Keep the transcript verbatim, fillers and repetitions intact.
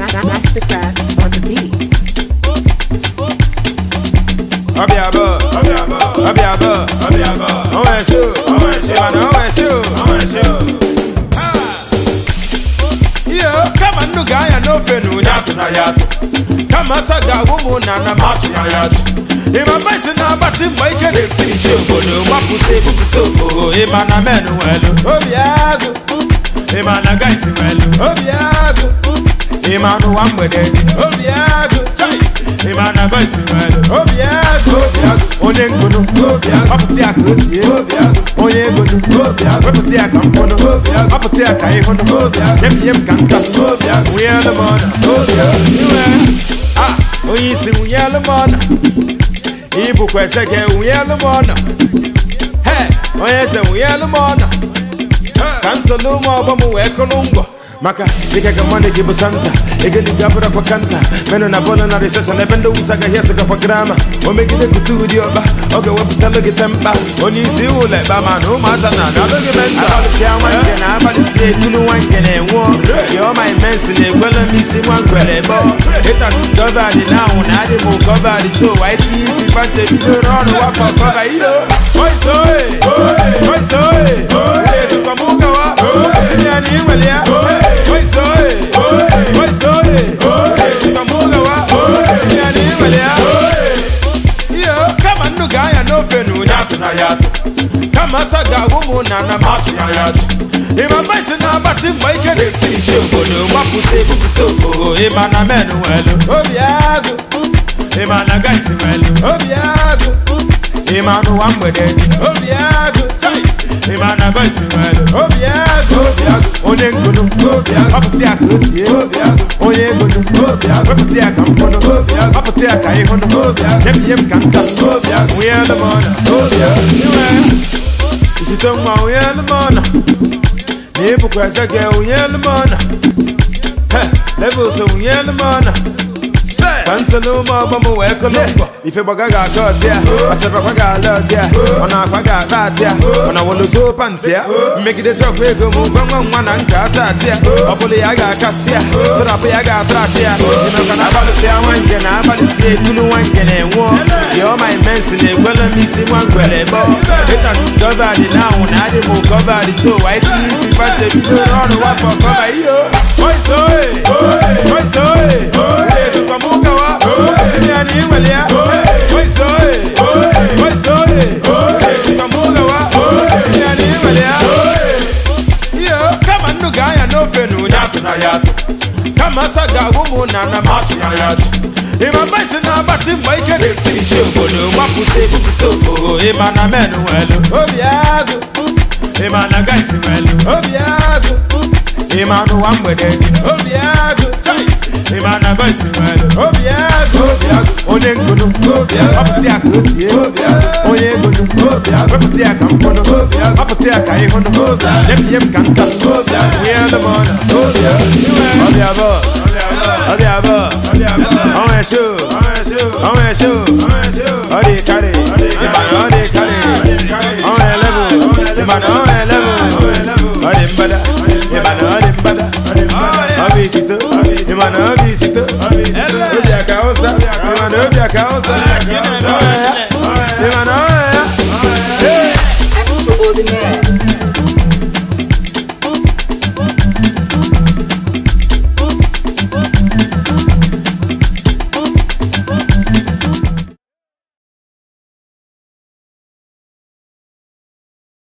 Mastercraft on the beat. Obiabo, Obiabo, Obiabo, Obiabo. On va show, on va show, on va show, on va show. Yo, kama nuga ya no fenu nyatu na yatu. Kama saga wumu na na machi na yatu. Ima maisi na bati mwaike de finish obodo. Mapuse kufuto, ima na menu welu. Obiago, ima na gaisi welu. Obiago, ima no wambede. Obiago, chai. Imana voice well, Obiago, Onye Ngono, Paputi Akosi, Onye Ngono, Paputi Akamfono, Paputi Akaihono, Yem Kanta, we are the mona, ah, we see we are the mona, Ibu Kweseke, we are the mona, hey, Oye say we are the mona, Kansaluma, Bamu, Ekonungo. Maka, nika kamani kibu santa Ega ligabura kwa kanta Meno na bono na recession Ebendo usaga hiasuka kwa grama Omegide kutudi oba Oge waputa logi tempa Onisi ule Bama no masana Na logi menta Abali siya wange na abali siya Tunu wange ne wo Siya my mensi ne Gwela misi mwangwele bo Haters is covered now Nadi mo covered So white easy Panche video run Wapa cover yo Voice oe Voice oe Yesu kwa muka wa Sinya ni imwele ya Oi soe, oi soe, kamuga wa, sinya ni wale ya. Yo, kama nuga ya no fenu nyatu na yatu. Kama saga wumu na na machi na yatu. Ima maisi na bati mwaike de finish obodo. Mapuse kufuto, ima na menu welu. Obiago, ima na gaisi welu. Obiago, ima no wambede. Obiago, chai. Imana voice well, Obiago, Onye Ngono, Paputi Akosi, Onye Ngono, Paputi Akamfono, Paputi Akaihono, Yem Kanta, we are the mona, you should talk about we are the mona. Nibu Kweseke, we are the mona. Levels of we are the mona. Kansaluma, Bamu, Ekolombo. If you bagaga got ya, I said Baga lot ya, on a Baga bat ya, on a Woloso Pantia, make it a joke, we go move one and Cassatia, Opoliaga Castia, Torapiaga Tracia, you know, can I policy a one can I policy Tulu one can and one. See all my men in a well and missing one querebo. Let us discover the now, Nadi will cover the so I see if I take you run what for cover you. Oi, soy, oi, soy, oi, Pamuka wa, sinya ni wale ya. Oi soe, oi soe, kamuga wa, sinya ni wale ya. Yo, kama nuga ya no fenu nyatu na yatu. Kama saga wumu na na machi na yatu. Ima maisi na bati mwaike de finish obodo. Mapuse kufuto, ima na menu welu. Obiago, ima na gaisi welu. Obiago, ima no wambede. Obiago, chai. Imana voice well, Obiago, Onye Ngono, Paputi Akosi, Onye Ngono, Paputi Akamfono, Paputi Akaihono, Yem Kanta, we are the mona, Obiabo, Obiabo, on a show, on a show, Odi Kari, Imana Odi Kari, on a level, Imana on a level, Odi Mbada, Imana Odi Mbada, Obichito, Imana Obichito, Obia Kausa, Imana Obia Kausa, Imana Oya, Extraordinaire.